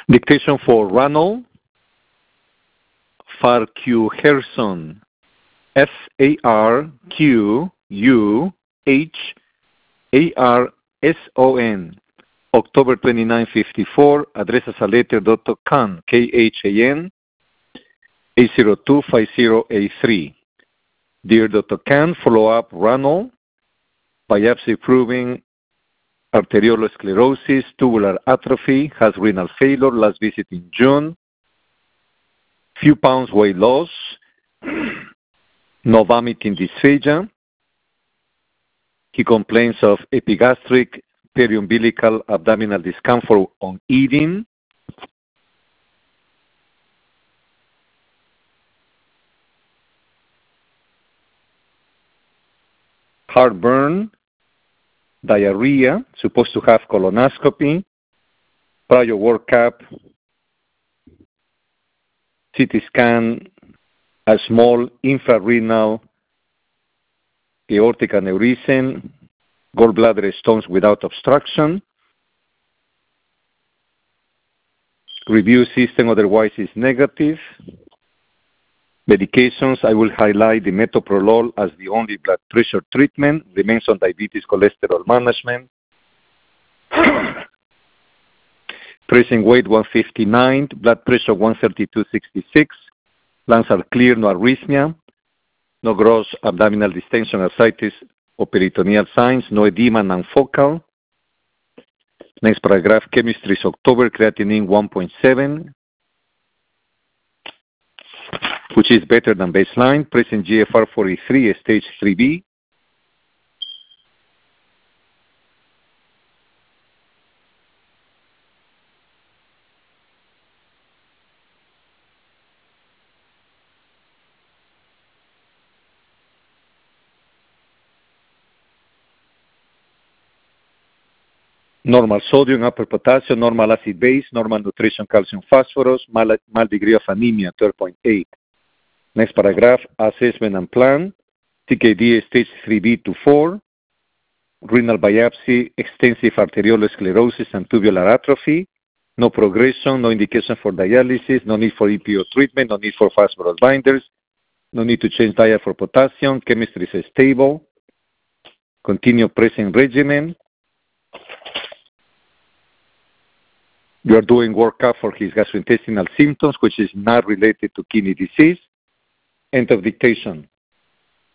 Dictation for Ranol, Farquharson, Farquharson, October 29, 54, addresses a letter Dr. Khan, Khan, 80250A3. Dear Dr. Khan, follow-up Ranol, biopsy proving arteriolosclerosis, tubular atrophy, has renal failure, last visit in June, few pounds weight loss, no vomiting dysphagia. He complains of epigastric, periumbilical, abdominal discomfort on eating. Heartburn, diarrhea, supposed to have colonoscopy, prior workup, CT scan, a small infrarenal aortic aneurysm, gallbladder stones without obstruction. Review system otherwise is negative. Medications, I will highlight the metoprolol as the only blood pressure treatment, remains on diabetes cholesterol management. Present weight 159, blood pressure 132/66, lungs are clear, no arrhythmia, no gross abdominal distension, ascites, or peritoneal signs, no edema, non-focal. Next paragraph, chemistry is October, creatinine 1.7, which is better than baseline. Present GFR 43, stage 3B. Normal sodium, upper potassium, normal acid base, normal nutrition, calcium, phosphorus, mild degree of anemia, 12.8. Next paragraph, assessment and plan. CKD stage 3B to 4. Renal biopsy, extensive arteriolosclerosis and tubular atrophy. No progression, no indication for dialysis, no need for EPO treatment, no need for phosphorus binders, no need to change diet for potassium. Chemistry is stable. Continue present regimen. You are doing workup for his gastrointestinal symptoms, which is not related to kidney disease. End of dictation.